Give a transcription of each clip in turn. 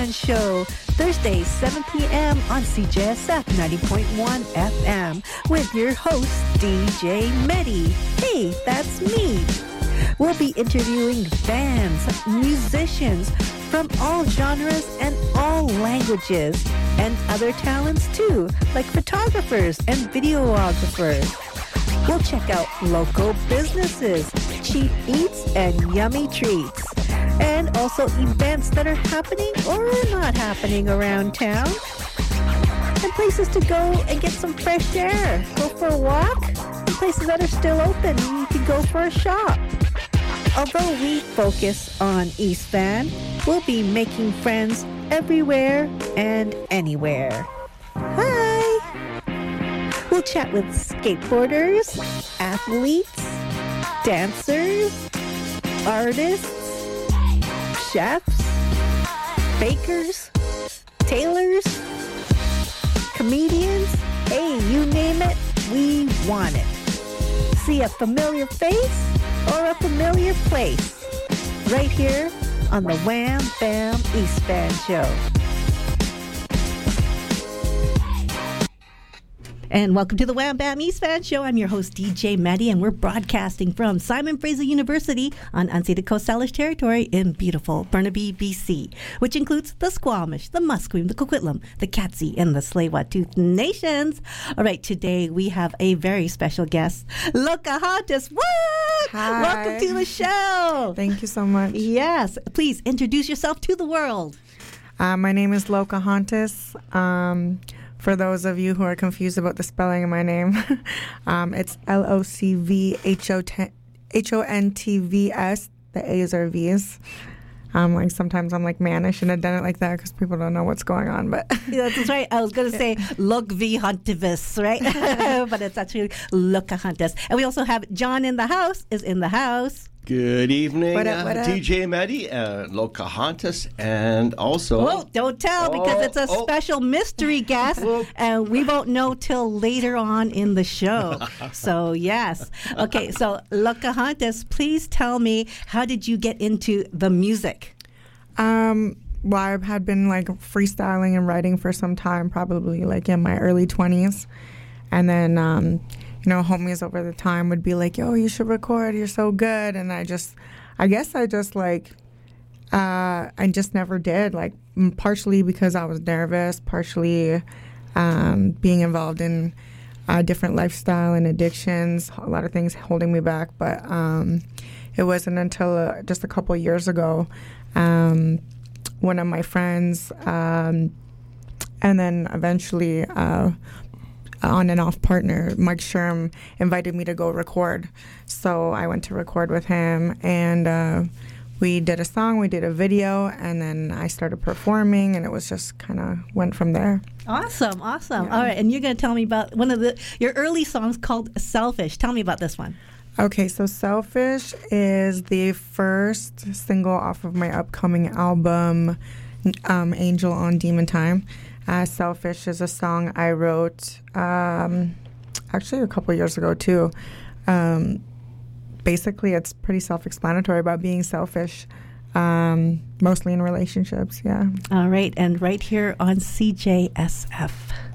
Fan Show, Thursday, 7 p.m. on CJSF 90.1 FM with your host, DJ Medi. Hey, that's me. We'll be interviewing bands, musicians from all genres and all languages, and other talents too, like photographers and videographers. We'll check out local businesses, cheap eats, and yummy treats. And also events that are happening or not happening around town. And places to go and get some fresh air. Go for a walk. And places that are still open. You can go for a shop. Although we focus on East Van, we'll be making friends everywhere and anywhere. Hi! We'll chat with skateboarders, athletes, dancers, artists, chefs, bakers, tailors, comedians. Hey, you name it, we want it. See a familiar face or a familiar place right here on the Wham Bam East Van Show. And welcome to the Wham Bam East Van Show. I'm your host, DJ Medi, and we're broadcasting from Simon Fraser University on unceded Coast Salish territory in beautiful Burnaby, BC, which includes the Squamish, the Musqueam, the Coquitlam, the Katzie, and the Tsleil-Waututh nations. All right, today we have a very special guest, Lokahontas. What? Hi. Welcome to the show. Thank you so much. Yes. Please introduce yourself to the world. My name is Lokahontas. For those of you who are confused about the spelling of my name, it's L-O-C-V-H-O-N-T-V-S. The A's are V's. Like sometimes I'm like, man, I shouldn't have done it like that because people don't know what's going on. But yeah, that's right. I was going to say Lokahontas, right? But it's actually Lokahontas. And we also have John in the house. Good evening, what up? DJ Medi, Lokahontas, and also... Oh, don't tell, because it's a special mystery guest, and we won't know till later on in the show. So, yes. Okay, so Lokahontas, please tell me, how did you get into the music? Well, I had been like freestyling and writing for some time, probably like in my early 20s. And then... homies over the time would be like, yo, you should record, you're so good. And I just never did, like partially because I was nervous, partially being involved in different lifestyle and addictions, a lot of things holding me back. But it wasn't until just a couple of years ago, one of my friends, and then eventually on and off partner, Mike Sherm, invited me to go record. So I went to record with him, and we did a song, we did a video, and then I started performing, and it was just kind of went from there. Awesome. Yeah. All right, and you're going to tell me about one of your early songs called Selfish. Tell me about this one. Okay, so Selfish is the first single off of my upcoming album, Angel on Demon Time. Selfish is a song I wrote actually a couple years ago too. Basically, it's pretty self-explanatory about being selfish, mostly in relationships, yeah. All right, and right here on CJSF.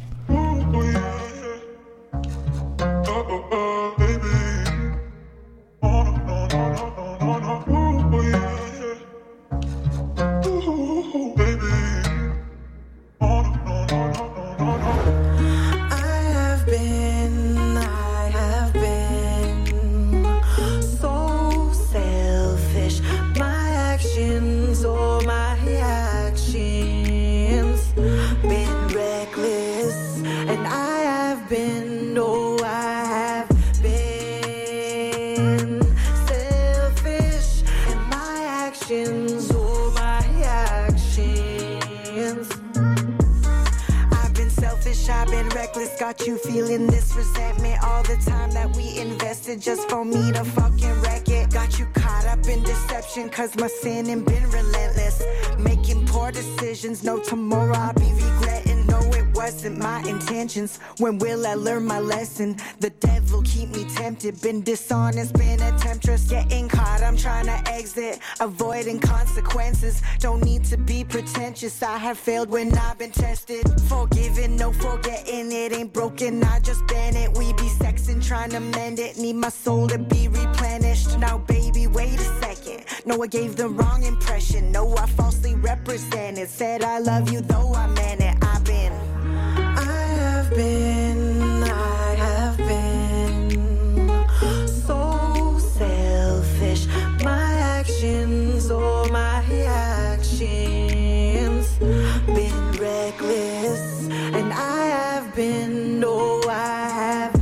Got you feeling this resentment all the time that we invested just for me to fucking wreck it. Got you caught up in deception cause my sinning been relentless. Making poor decisions, no tomorrow I'll be regretting. No, it wasn't my intentions. When will I learn my lesson? The devil keep me tempted. Been dishonest, been a temptress. Getting caught, I'm trying to exit, avoiding consequences. Don't need to be pretentious, I have failed when I've been tested. Forgiving, no forgetting, it ain't broken, I just bend it. We be sexing, trying to mend it, need my soul to be replenished. Now baby, wait a second, no I gave the wrong impression. No, I falsely represented, said I love you though I meant it. I have been so selfish. My actions, oh my actions, been reckless. And I have been, oh I have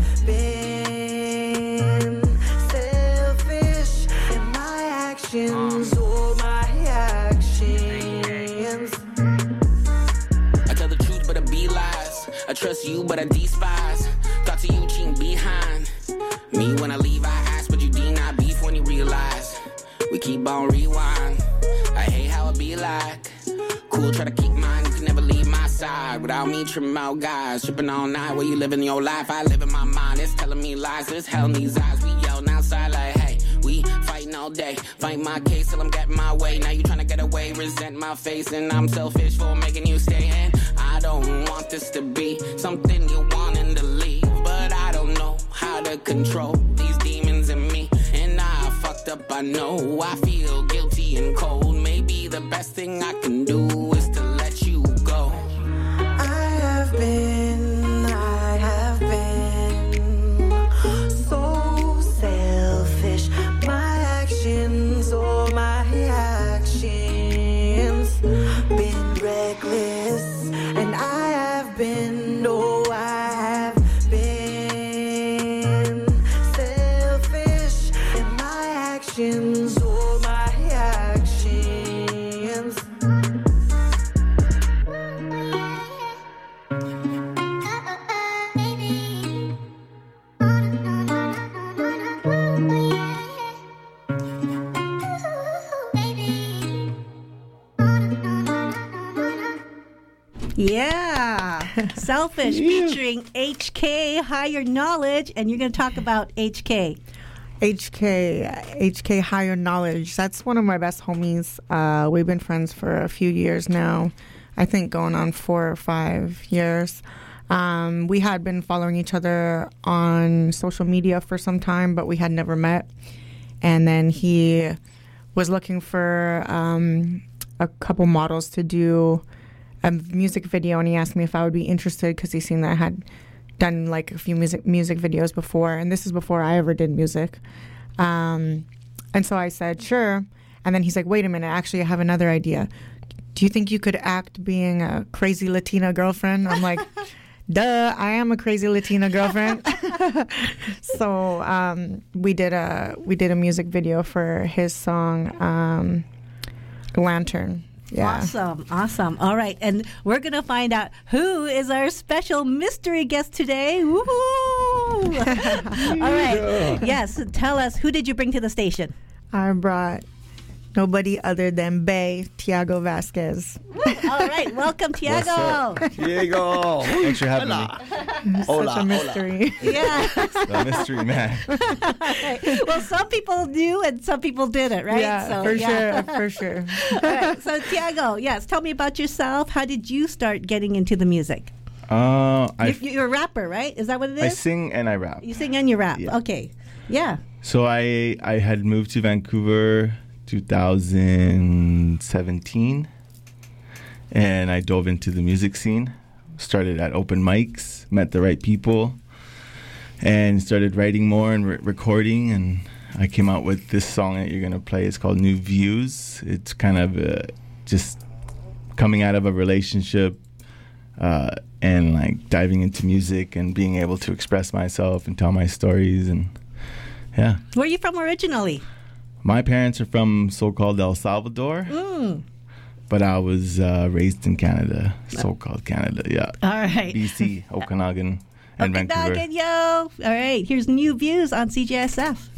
been selfish. And my actions, oh my actions. I tell the truth but I be lies. I trust you but I despise. Thoughts of you cheating behind me. When I leave I ask but you deny beef when you realize we keep on rewind. I hate how it be like. Cool, try to keep mine, you can never leave my side. Without me tripping out guys, tripping all night. Where you living your life, I live in my mind. It's telling me lies, there's hell in these eyes. We yelling outside like hey, we fighting all day. Fight my case till I'm getting my way. Now you trying to get away, resent my face. And I'm selfish for making you stay. And I don't want this to be something you wanting to leave, but I don't know how to control these demons in me. And I fucked up, I know. I feel guilty and cold. Maybe the best thing I can do is to let you go. I have been so selfish. My actions, oh my actions, been reckless. And I have been, oh I have been selfish. And my actions, oh my actions. Yeah. Selfish featuring HK, Higher Knowledge. And you're going to talk about HK. HK Higher Knowledge. That's one of my best homies. We've been friends for a few years now. I think going on 4 or 5 years. We had been following each other on social media for some time, but we had never met. And then he was looking for a couple models to do a music video, and he asked me if I would be interested because he's seen that I had done like a few music videos before, and this is before I ever did music. And so I said, sure. And then he's like, wait a minute, actually I have another idea. Do you think you could act being a crazy Latina girlfriend? I'm like, duh, I am a crazy Latina girlfriend. So we did a music video for his song Lantern. Yeah. Awesome. All right. And we're going to find out who is our special mystery guest today. Woo! All right. Yes. Tell us, who did you bring to the station? I brought nobody other than Bay Tiago Vasquez. All right. Welcome, Tiago. Tiago. Thanks for having me. Such a mystery. Yeah. The mystery man. Well, some people knew and some people didn't, right? Yeah, for sure. All right. So, Tiago, yes, tell me about yourself. How did you start getting into the music? You're a rapper, right? Is that what it is? I sing and I rap. You sing and you rap. Yeah. Okay. Yeah. So I had moved to Vancouver 2017, and I dove into the music scene. Started at open mics, met the right people, and started writing more and recording. And I came out with this song that you're gonna play. It's called New Views. It's kind of just coming out of a relationship and like diving into music and being able to express myself and tell my stories. And yeah. Where are you from originally? My parents are from so-called El Salvador, but I was raised in Canada, so-called Canada, yeah. All right. BC, Okanagan, and Vancouver. Okanagan, yo! All right, here's New Views on CJSF.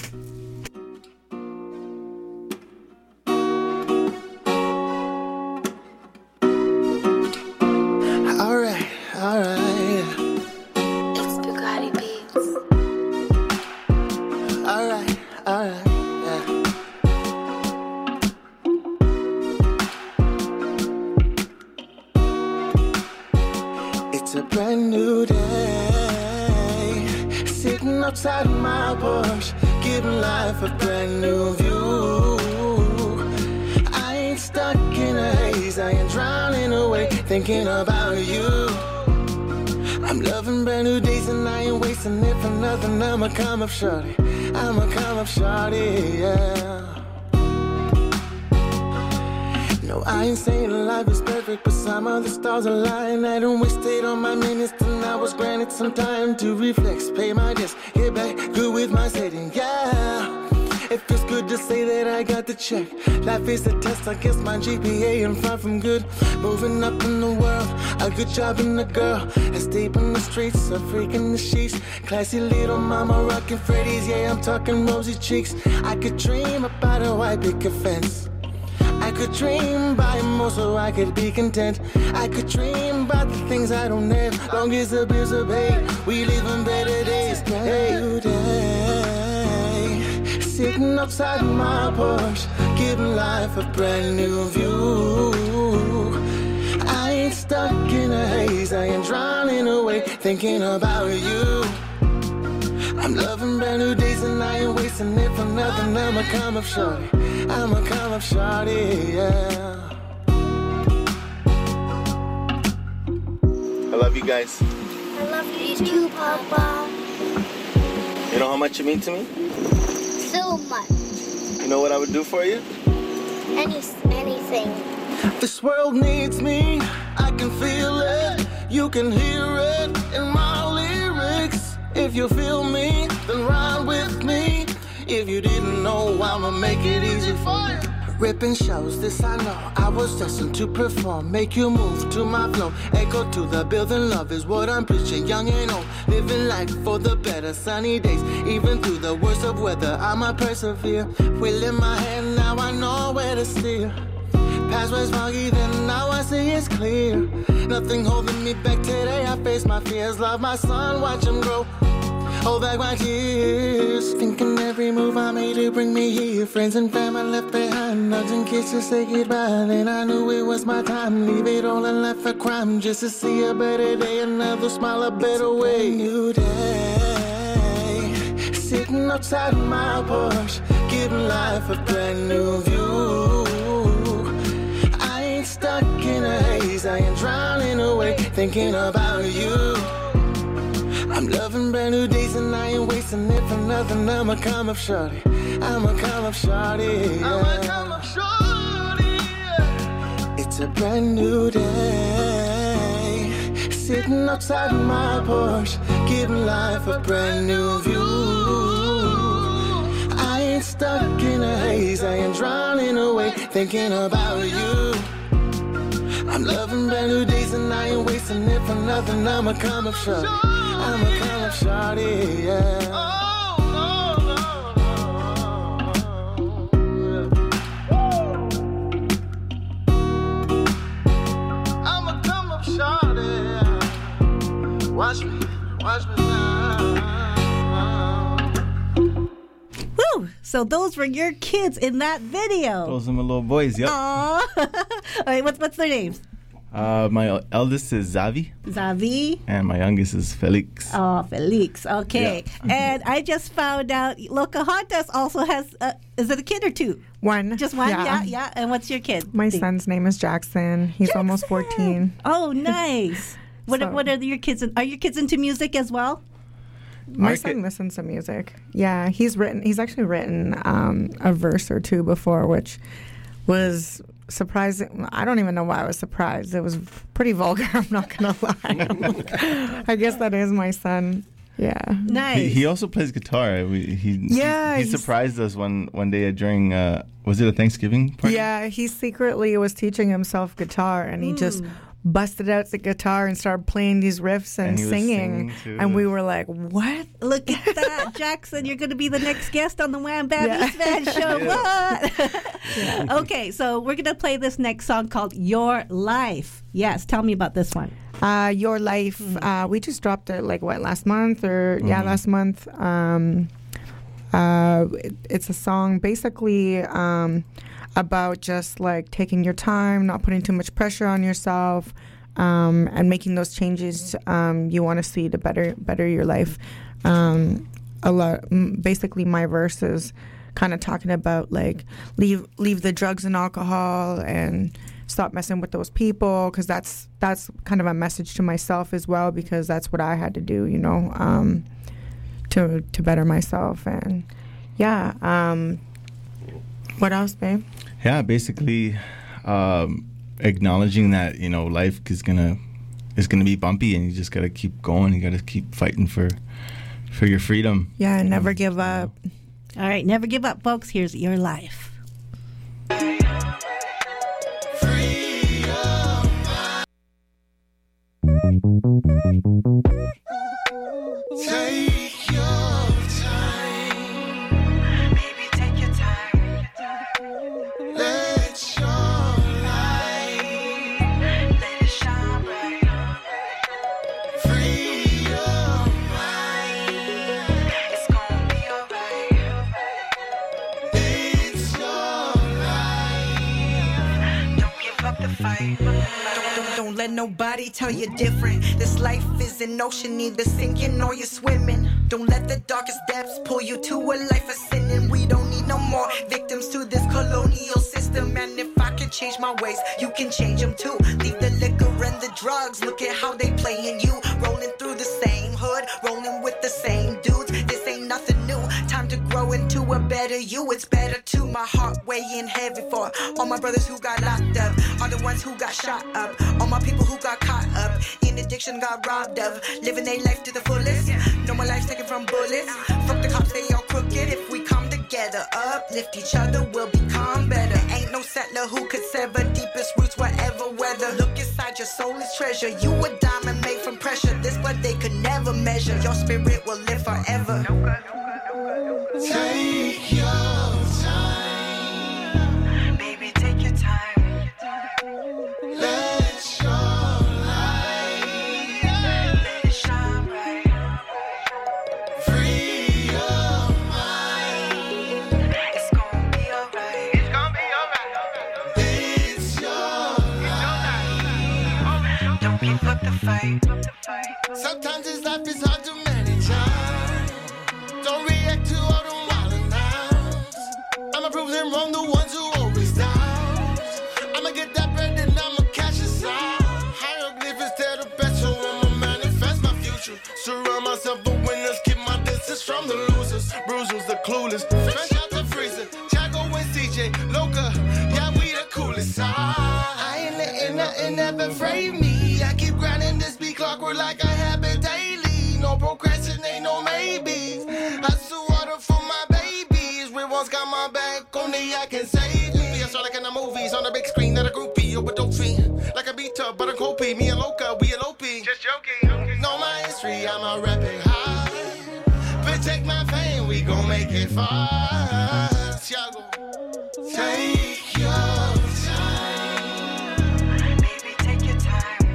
All right. It's Bugatti Beats. All right. Yeah. outside my Porsche, giving life a brand new view. I ain't stuck in a haze, I ain't drowning away, thinking about you. I'm loving brand new days and I ain't wasting it for nothing. I'ma come up shorty, I'ma come up shorty, yeah. No, I ain't saying life is perfect, but some of the stars align. I don't wasted on my minutes, and I was granted some time to reflex, pay my debts, get back good with my setting, yeah. It feels good to say that I got the check. Life is a test, I guess my GPA ain't far from good. Moving up in the world, a good job in the girl. As deep in the streets, a freak in the sheets. Classy little mama rocking Freddy's, yeah, I'm talking rosy cheeks. I could dream about a white picket fence. I could dream by more so I could be content. I could dream about the things I don't have. Long as the bills are paid, we live in better days. Hey, today, sitting outside my Porsche, giving life a brand new view. I ain't stuck in a haze, I ain't drowning away, thinking about you. I'm loving brand new days and I ain't wasting it for nothing. I'ma come up shorty, I'ma come up shorty, yeah. I love you guys. I love you too, Papa. You know how much you mean to me? So much. You know what I would do for you? Anything. This world needs me, I can feel it. You can hear it in my lyrics. If you feel me, then ride with me. If you didn't know, I'ma make it easy for you. Ripping shows, this I know, I was destined to perform. Make you move to my flow, echo to the building. Love is what I'm preaching, young and old. Living life for the better, sunny days. Even through the worst of weather, I'ma persevere. Wheel in my hand, now I know where to steer. Past was foggy, then now I see it's clear. Nothing holding me back today, I face my fears. Love my son, watch him grow, hold back my tears. Thinking every move I made to bring me here. Friends and family left behind, hugs and kisses say goodbye. Then I knew it was my time, leave it all and left for crime. Just to see a better day, another smile, a better way. New day, sitting outside my Porsche, giving life a brand new view. Stuck in a haze, I ain't drowning away, thinking about you. I'm loving brand new days and I ain't wasting it for nothing. I'ma come up shorty, I'ma come up shorty, yeah. I'ma come up shorty, yeah. It's a brand new day, sitting outside my Porsche, giving life a brand new view. I ain't stuck in a haze, I ain't drowning away, thinking about you. I'm loving brand new days and I ain't wasting it for nothing. I'ma come up shorty, I'ma come up shorty, yeah. I'ma come up shorty, watch me now. Woo! So those were your kids in that video. Those are my little boys, yep. Aww. All right, what's their names? My eldest is Zavi. Zavi. And my youngest is Felix. Oh, Felix. Okay. Yeah. And I just found out Locahantas also has, is it a kid or two? One. Just one? Yeah. And what's your kid? My son's name is Jackson. He's almost 14. Oh, nice. What are your kids? Are your kids into music as well? My son listens to music. Yeah, he's actually written a verse or two before, which was surprising. I don't even know why I was surprised. It was pretty vulgar, I'm not going to lie. I guess that is my son. Yeah. Nice. He also plays guitar. He surprised us one day during, was it a Thanksgiving party? Yeah, he secretly was teaching himself guitar, and he just busted out the guitar and started playing these riffs and singing. And we were like, what? Look at that, Jackson. You're going to be the next guest on the Wham Bam East Van Show. What? Okay, so we're going to play this next song called Your Life. Yes, tell me about this one. Your Life. We just dropped it last month last month. It's a song basically about just taking your time, not putting too much pressure on yourself, and making those changes you want to see to better your life. a lot. Basically, my verse is kind of talking about like leave the drugs and alcohol and stop messing with those people, because that's kind of a message to myself as well, because that's what I had to do, you know, to better myself. And what else, babe? Yeah, basically acknowledging that, you know, life is gonna be bumpy, and you just gotta keep going. You gotta keep fighting for your freedom. Yeah, and never give up. All right, never give up, folks. Here's Your Life. Take your time, baby, take your time. Let your light, let it shine bright. Free your mind, it's gonna be alright. It's your life, don't give up the fight. Don't let nobody tell you different. This life is an ocean, either sinking or you're swimming. Don't let the darkest depths pull you to a life of sin. And we don't need no more victims to this colonial system. And if I can change my ways, you can change them too. Leave the liquor and the drugs, look at how they playing you. Rolling through the same hood, rolling with the same dudes. This ain't nothing new, time to grow into a better you. It's better too, my heart weighing heavy for all my brothers who got locked up, all the ones who got shot up, all my people who got caught up in addiction, got robbed of, living their life to the fullest. No more lives taken from bullets. Fuck the cops, they all crooked. If we come together, uplift each other, we'll become better. Ain't no settler who could sever deepest roots wherever weather. Look inside your soul is treasure. You a diamond made from pressure. This what they could never measure. Your spirit will live forever. Take your time, baby, take your time. Let your light, let it shine bright. Free your mind, it's gonna be alright. It's gonna be alright. It's your life, don't give up the fight. Sometimes this life is hard to manage. Don't react to all them wild announcements. I'ma prove them wrong, the ones who always doubt. I'ma get that bread and I'ma cash it out. Hieroglyphics tell the best, so I'ma manifest my future. Surround myself with winners, keep my distance from the losers. Bruisers, the clueless, fresh out the freezer. Chago and CJ, Loca, yeah, we the coolest. I ain't letting nothing ever frame me. I keep grinding this beat clockwork like a habit daily. No procrastinate, no maybes. Hustle water for my babies. Real ones got my back, only I can save me. I saw like in the movies on the big screen, not a groupie, overdose fee. Like a beat up, but a copy. Me and Loca, we LOP. Just joking. Know my history, I'm a rapping high. Protect my fame, we gon' make it far. Thiago, take your time, baby, take your time.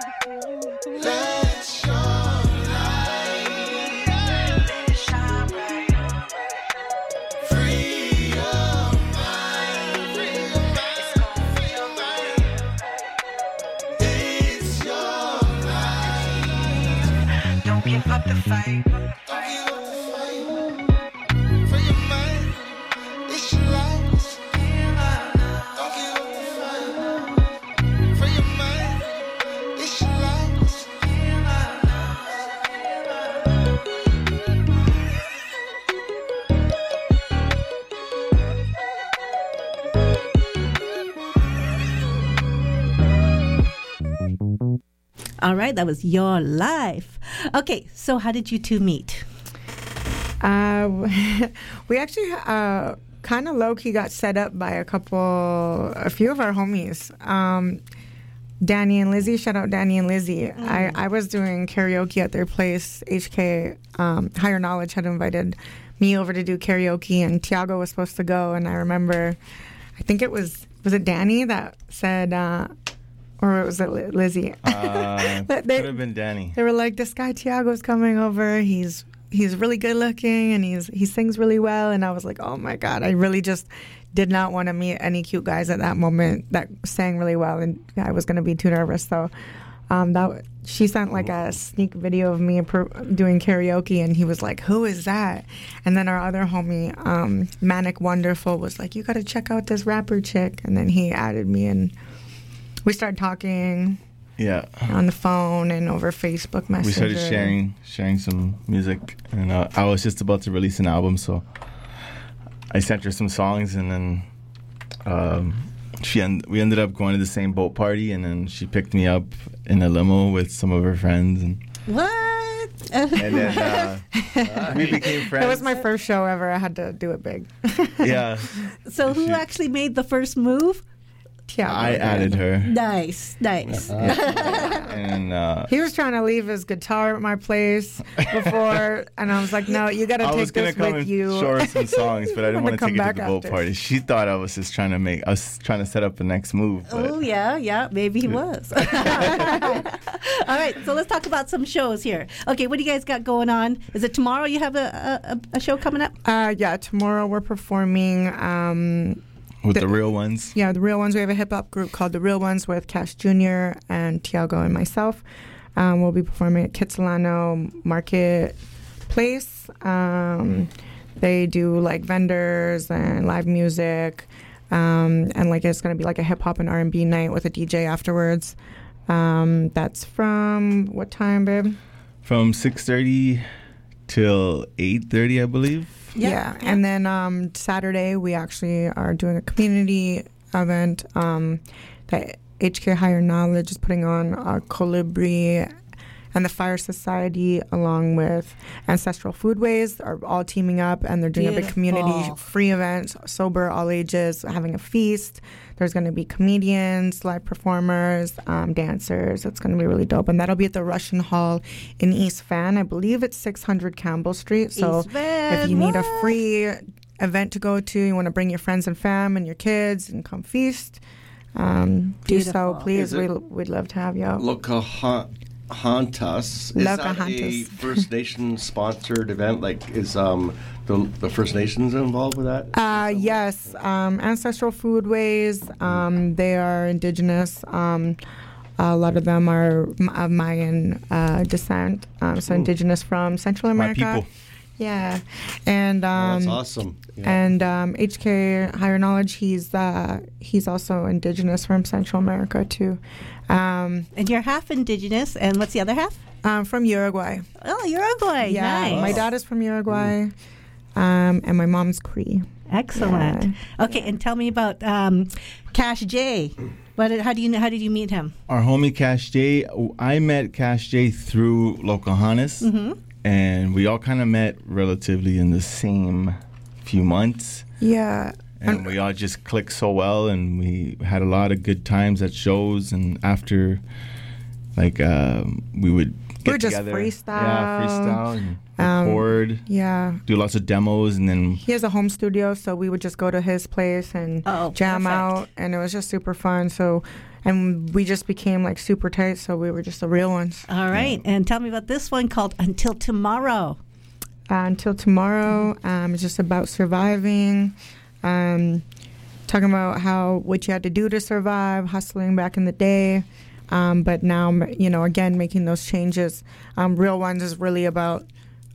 Let your light, let it shine bright. Free your mind, it's gonna be alright. It's your life, don't give up the fight. Don't give up the fight. Free your mind, it's your life. Don't give up the fight. Free your mind, it's your life. All right, that was Your Life. Okay, so how did you two meet? We actually kind of low-key got set up by a few of our homies. Danny and Lizzie, shout out Danny and Lizzie. I was doing karaoke at their place. HK, Higher Knowledge, had invited me over to do karaoke, and Tiago was supposed to go. And I remember, I think was it Danny that said, or was it Lizzie? Could have been Danny. They were like, this guy Tiago's coming over. He's really good looking, and he sings really well. And I was like, oh my God, I really just did not want to meet any cute guys at that moment that sang really well, and I was going to be too nervous. So She sent like a sneak video of me doing karaoke, and he was like, "Who is that?" And then our other homie, Manic Wonderful, was like, "You got to check out this rapper chick." And then he added me, and we started talking. Yeah. On the phone and over Facebook Messenger. We started sharing some music, and I was just about to release an album, so I sent her some songs, and then we ended up going to the same boat party, and then she picked me up in a limo with some of her friends, and what? And then we became friends. It was my first show ever. I had to do it big. Yeah. So who actually made the first move? I added her. Nice. And he was trying to leave his guitar at my place before, and I was like, "No, you got to take this with you." I was going to come and show her some songs, but I didn't want to take her to the boat after. party. She thought I was just trying to set up the next move. But. Oh yeah, maybe he was. All right, so let's talk about some shows here. Okay, what do you guys got going on? Is it tomorrow you have a show coming up? Yeah, tomorrow we're performing. With the Real Ones? Yeah, the Real Ones. We have a hip-hop group called The Real Ones with Cash Jr. and Tiago and myself. We'll be performing at Kitsilano Marketplace. They do, like, vendors and live music. And, like, it's going to be, like, a hip-hop and R&B night with a DJ afterwards. That's from what time, babe? From 6:30 till 8:30, I believe. Yeah. And then Saturday we actually are doing a community event that HK Higher Knowledge is putting on. Colibri and the Fire Society, along with Ancestral Foodways, are all teaming up, and they're doing a big community free event, sober, all ages, having a feast. There's going to be comedians, live performers, dancers. It's going to be really dope. And that'll be at the Russian Hall in East Van. I believe it's 600 Campbell Street. So if you need a free event to go to, you want to bring your friends and fam and your kids and come feast, do so, please. We'd love to have you out. Locahantas. Is that a First Nation sponsored event? Like, is the First Nations involved with that? Yes. Ancestral Foodways, they are indigenous. A lot of them are of Mayan descent, so indigenous from Central America. My people. Yeah. And that's awesome. Yeah. And HK Higher Knowledge, he's also indigenous from Central America too. And you're half indigenous, and what's the other half? From Uruguay. Oh, Uruguay. Yeah. Nice. My dad is from Uruguay, and my mom's Cree. Excellent. Yeah. Okay, and tell me about Cash J. How did you meet him? Our homie Cash J. I met Cash J through Locahantas. Mm-hmm. And we all kind of met relatively in the same few months. Yeah. And we all just clicked so well, and we had a lot of good times at shows. And after, like, we would get together. Freestyle. Yeah, freestyle and record. Yeah. Do lots of demos, and then... He has a home studio, so we would just go to his place and jam out. And it was just super fun, so... And we just became, like, super tight, so we were just the real ones. All right. Yeah. And tell me about this one called Until Tomorrow. Until Tomorrow. It's just about surviving, talking about what you had to do to survive, hustling back in the day. But now, again, making those changes. Real Ones is really about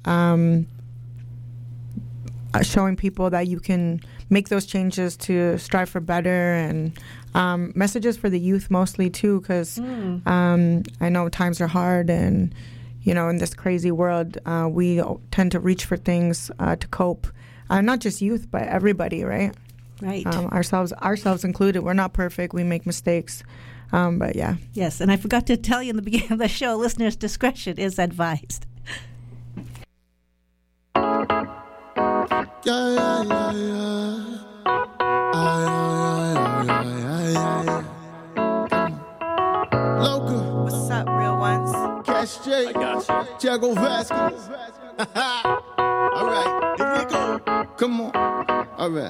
showing people that you can make those changes to strive for better, and messages for the youth mostly too, because I know times are hard, and in this crazy world we tend to reach for things to cope, not just youth but everybody, right? Ourselves included. We're not perfect, we make mistakes, but yeah. Yes, and I forgot to tell you in the beginning of the show, listeners' discretion is advised. Loca. What's up, Real Ones? Cash J. I got you. Tiago Vasquez. All right, here we go. Come on. All right.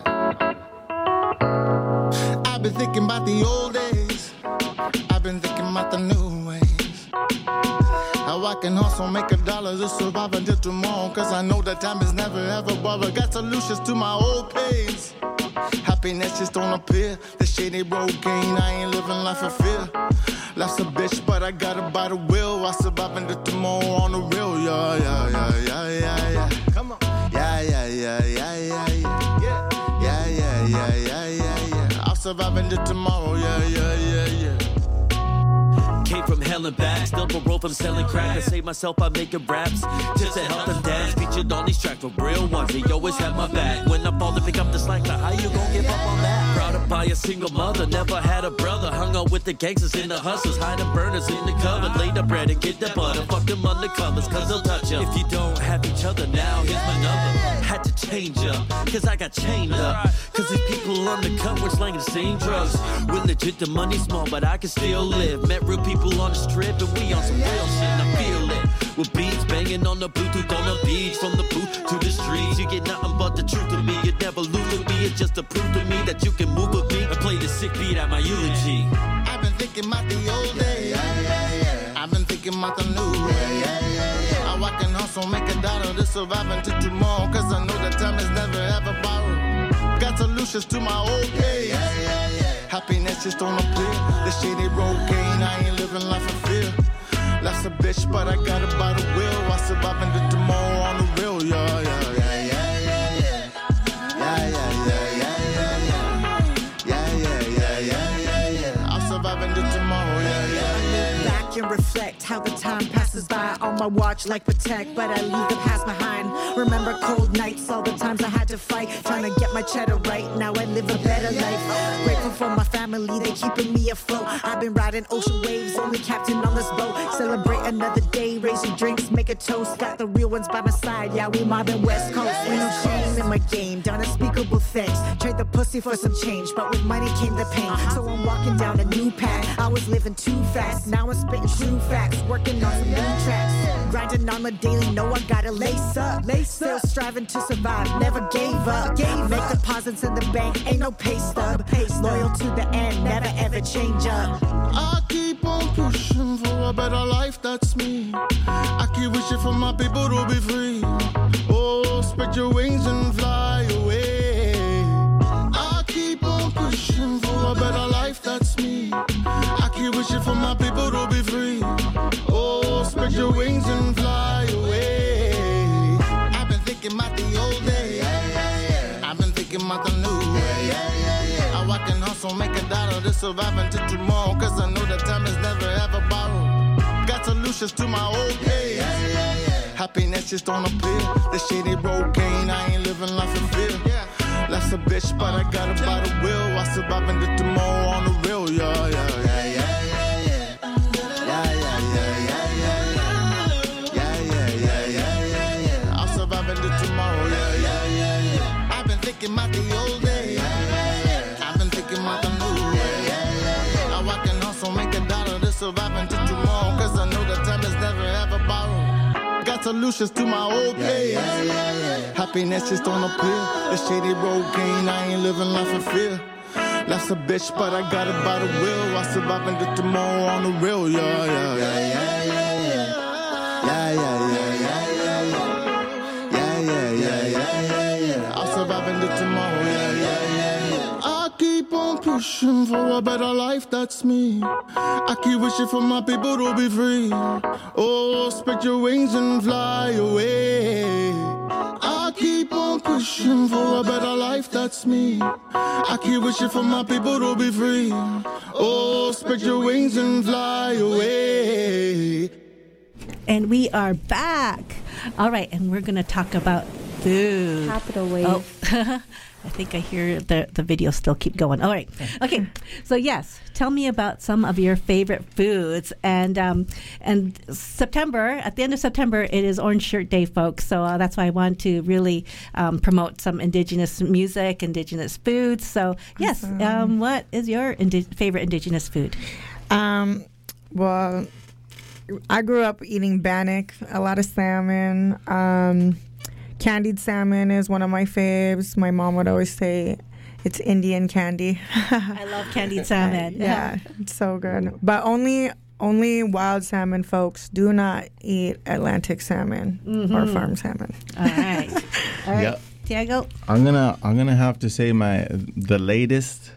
I've been thinking about the old days. I've been thinking about the new ways. How I can hustle, make $1 to survive until tomorrow. Cause I know that time is never ever borrowed. Got solutions to my old pains. Happiness just don't appear. The shady road game, I ain't living life for fear. Life's a bitch, but I got it by the wheel. I survive into tomorrow on the real. Yeah, yeah, yeah, yeah, yeah, yeah. Come on. Yeah, yeah, yeah, yeah, yeah, yeah. Yeah, yeah, yeah, yeah, yeah, yeah. I'll survive into tomorrow. Yeah, yeah, yeah, yeah. Came from hell and back, still parole from selling crack. I save myself by making raps just to help them dance. Featured on these tracks for real ones, they always have my back. When I fall to pick up the slack, like, how you gon' give up on that? Proud to buy a single mother, never had a brother. Hung out with the gangsters and the hustlers, hiding burners in the cover. Lay the bread and get the butter, fuck them undercovers, cause they'll touch ya. If you don't have each other now, here's my number. Had to change up, cause I got chained up. Cause these people undercover slanging the same drugs. We're legit, the money's small, but I can still live. Met real people on the strip and we on some real shit and I feel it. With beats banging on the Bluetooth on the beach. From the booth to the streets, you get nothing but the truth of me. You never lose with me, it's just to prove to me that you can move with me. And play the sick beat at my eulogy. I've been thinking about the old days. I've been thinking about the new way. How I can hustle, make a dollar to survive until tomorrow. Cause I know that time is never ever borrowed. Got solutions to my old days. Happiness just don't appear. The shady road gain, I ain't living life in fear. Life's a bitch, but I got it by the wheel. I survive into tomorrow on the real, yeah, yeah, yeah, yeah, yeah, yeah. Yeah, yeah, yeah, yeah, yeah, yeah. Yeah, yeah, yeah, yeah, yeah, yeah. I'll survive into tomorrow, yeah, yeah, yeah. Back and reflect how the time passes by on my watch like Protect, but I leave the past behind. Remember cold nights, all the times I had to fight, trying to get my cheddar right. Now I live a better life. Grateful for my family, they keeping me afloat. I've been riding ocean waves, only captain on this boat. Celebrate another day, raising drinks, make a toast. Got the real ones by my side, yeah, we mobbing West Coast. Ain't no shame in my game, done unspeakable things. Trade the pussy for some change, but with money came the pain. So I'm walking down a new path. I was living too fast, now I'm spitting true facts. Working on some new tracks, grinding on the daily, know I gotta lace up. Still striving to survive, never gave up. Make deposits in the bank, ain't no pay stub. Loyal to the end, never ever change up. I keep on pushing for a better life, that's me. I keep wishing for my people to be free. Oh, spread your wings and fly away. I keep on pushing for a better life, that's me. I keep wishing for my people to be free. Oh, spread your wings and fly away. I've been thinking about the old days. I've been thinking about the new way. How I can hustle, make a dollar to survive until tomorrow. Cause I know that time is never ever borrowed. Got solutions to my old days. Happiness just don't appear. The shady road gain, I ain't living life in fear. Life's a bitch, but I got it by the wheel. I survive into tomorrow on the real, yeah, yeah, yeah, yeah, yeah. Yeah, yeah, yeah, yeah, yeah, yeah. Yeah, yeah, yeah, yeah, yeah, yeah. I'll survive into tomorrow, yeah, yeah, yeah, yeah. I've been thinking about the old days. I've been thinking about the new way. How I can hustle, make a dollar to survive into tomorrow. Cause I know that time is never ever borrowed. Got solutions to my old days. Happiness just don't appear. The shady road gain, I ain't living life in fear. Life's a bitch, but I got it by the wheel. I survive into tomorrow on the real, yeah, yeah, yeah, yeah, yeah, yeah. Yeah, yeah, yeah, yeah, yeah, yeah. Yeah, yeah, yeah, yeah, yeah, yeah. I'll survive into tomorrow, yeah, yeah, yeah, yeah. I keep on pushing for a better life, that's me. I keep wishing for my people to be free. Oh, spread your wings and fly away. I keep on pushing for a better life, that's me. I keep wishing for my people to be free. Oh, spread your wings and fly away. And we are back. All right, and we're going to talk about food. Capital wave. Oh, I think I hear the video still keep going. All right. Okay. So yes, tell me about some of your favorite foods. And September, at the end of September, it is Orange Shirt Day, folks. So that's why I want to really promote some Indigenous music, Indigenous foods. So yes, what is your favorite Indigenous food? Well, I grew up eating bannock, a lot of salmon. Candied salmon is one of my faves. My mom would always say it's Indian candy. I love candied salmon. Yeah, it's so good. But only wild salmon, folks. Do not eat Atlantic salmon or farm salmon. All right. All right. Yep. Tiago? I'm gonna have to say the latest